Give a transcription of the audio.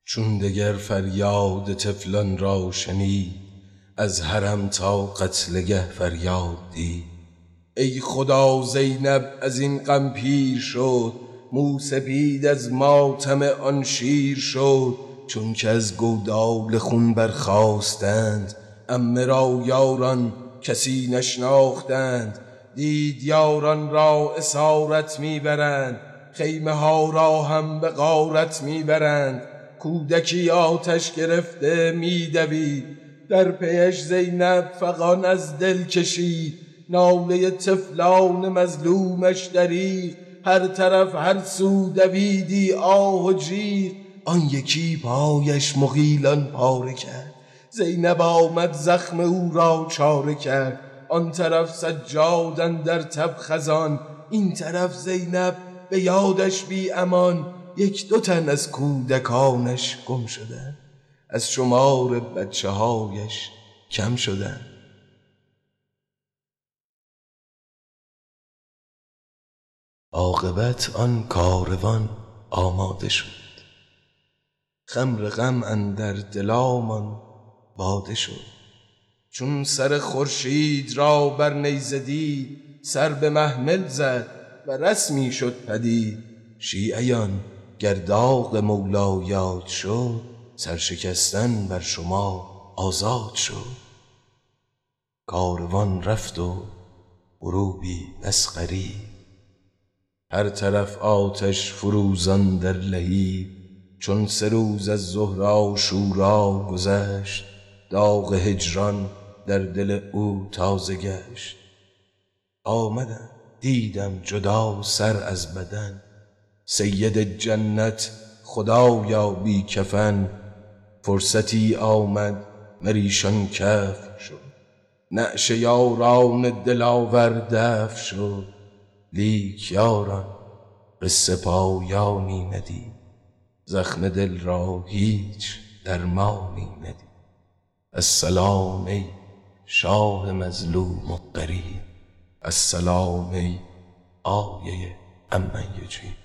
چون دگر فریاد طفلان را شنید، از حرم تا قتلگه فریاد دید. ای خدا زینب از این غم پیر شد، موسپید از ماتم آن شیر شد. چون که از گودال خون برخاستند، عمه را یاران کسی نشناختند. دید یاران را اسارت میبرند، خیمه ها را هم به غارت میبرند. کودکی آتش گرفته میدوید، در پیش زینب فغان از دل کشید. ناله طفلان مظلومش درید، هر طرف هر سو دویدی آه و جیغ. آن یکی پایش مغیلان پاره کرد، زینب آمد زخم او را چاره کرد. آن طرف سجاد اندر تب خزان، این طرف زینب به یادش بی امان. یک دو تن از کودکانش گم شدن، از شمار بچه هایش کم شدن. عاقبت آن کاروان آماده شد، خمر غم اندر دلامان باده شد. چون سر خورشید را بر نیزه دید، سر به محمل زد و رسمی شد پدید. شیعیان گر داغ مولا یاد شد، سرشکستن بر شما آزاد شد. کاروان رفت و غروبی بس غریب، هر طرف آتش فروزان در لهیب. چون 3 روز از ظهر عاشورا گذشت، داغ هجران در دل او تازه گشت. آمدم دیدم جدا سر از بدن، سید جنت خدایا بی کفن. فرصتی آمد مریشان کف شد، نعش یاران دلاور دف شد. لیک یاران قصه پایانی ندید، زخم دل را هیچ درمانی ندید. السلام ای شاه مظلوم و غریب، السلام ای آیه عمن یجیب.